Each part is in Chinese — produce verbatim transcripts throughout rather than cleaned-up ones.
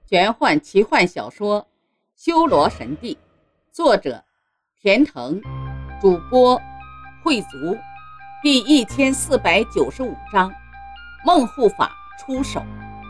玄幻奇幻小说《修罗神帝》，作者田腾，主播慧族，第一千四百九十五章，孟护法出手。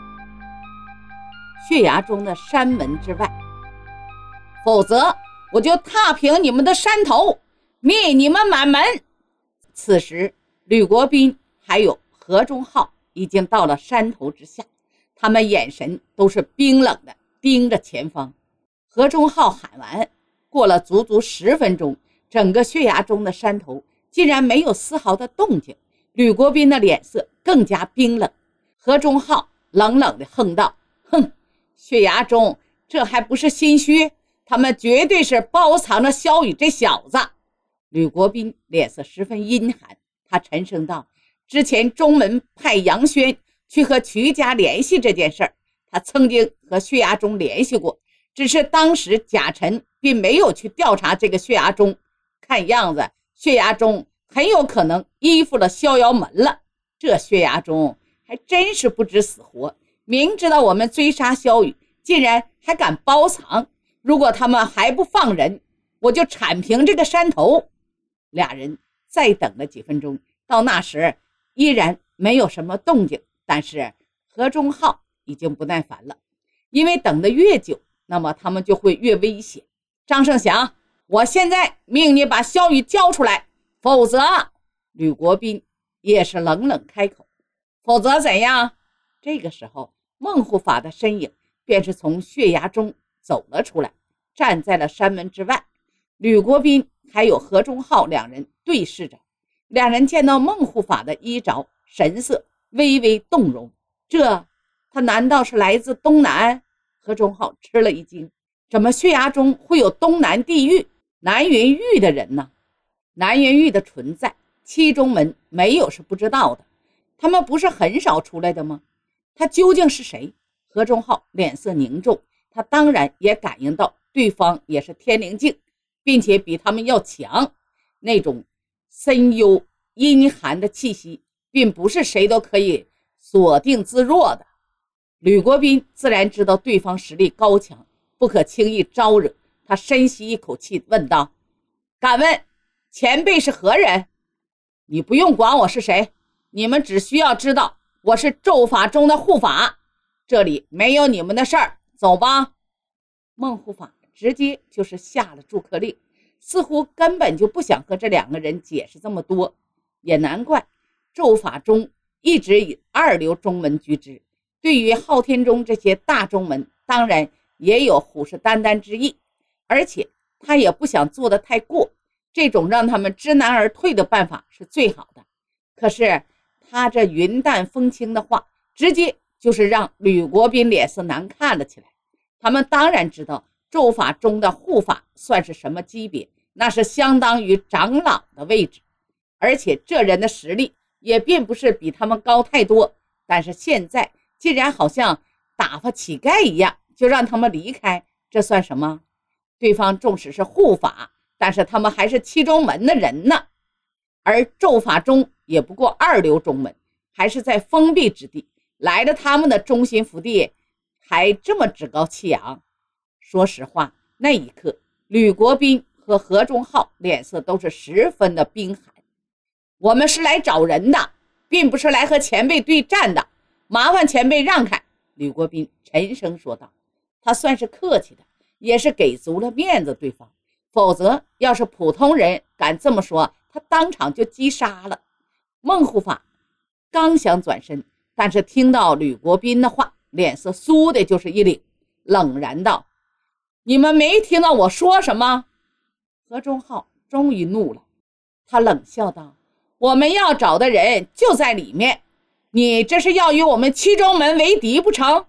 血崖中的山门之外，否则我就踏平你们的山头，灭你们满门。此时吕国斌还有何忠浩已经到了山头之下，他们眼神都是冰冷的盯着前方。何忠浩喊完，过了足足十分钟，整个血崖中的山头竟然没有丝毫的动静。吕国斌的脸色更加冰冷。何忠浩冷冷地哼道：哼，血崖中这还不是心虚，他们绝对是包藏着萧雨这小子。吕国斌脸色十分阴寒，他沉声道：之前中门派杨轩去和瞿家联系这件事儿，他曾经和血崖中联系过，只是当时贾臣并没有去调查这个血崖中，看样子血崖中很有可能依附了逍遥门了。这血崖中还真是不知死活，明知道我们追杀萧雨，竟然还敢包藏。如果他们还不放人，我就铲平这个山头。俩人再等了几分钟，到那时依然没有什么动静，但是何忠浩已经不耐烦了，因为等得越久，那么他们就会越危险。张胜祥，我现在命你把萧雨交出来，否则……吕国斌也是冷冷开口，否则怎样？这个时候孟护法的身影便是从血崖中走了出来，站在了山门之外。吕国斌还有何忠浩两人对视着，两人见到孟护法的衣着，神色微微动容。这他难道是来自东南？何忠浩吃了一惊，怎么血崖中会有东南地狱南云玉的人呢？南云玉的存在，七中门没有是不知道的，他们不是很少出来的吗？他究竟是谁？何忠浩脸色凝重，他当然也感应到对方也是天灵境，并且比他们要强，那种深幽阴寒的气息并不是谁都可以锁定自若的。吕国斌自然知道对方实力高强，不可轻易招惹，他深吸一口气问道：敢问前辈是何人？你不用管我是谁，你们只需要知道我是咒法中的护法，这里没有你们的事儿，走吧。孟护法直接就是下了逐客令，似乎根本就不想和这两个人解释这么多。也难怪咒法中一直以二流中门居之，对于昊天中这些大中门当然也有虎视眈眈之意，而且他也不想做得太过，这种让他们知难而退的办法是最好的。可是他这云淡风轻的话，直接就是让吕国斌脸色难看了起来。他们当然知道咒法中的护法算是什么级别，那是相当于长老的位置，而且这人的实力也并不是比他们高太多，但是现在竟然好像打发乞丐一样就让他们离开，这算什么？对方纵使是护法，但是他们还是七中门的人呢，而咒法中也不过二流中门，还是在封闭之地，来了他们的中心福地还这么趾高气扬。说实话，那一刻吕国斌和何忠浩脸色都是十分的冰寒。我们是来找人的，并不是来和前辈对战的，麻烦前辈让开。吕国斌沉声说道，他算是客气的，也是给足了面子对方，否则要是普通人敢这么说，他当场就击杀了。孟护法刚想转身，但是听到吕国斌的话，脸色嗖的就是一凛，冷然道：你们没听到我说什么？何忠浩终于怒了，他冷笑道：我们要找的人就在里面，你这是要与我们七中门为敌不成？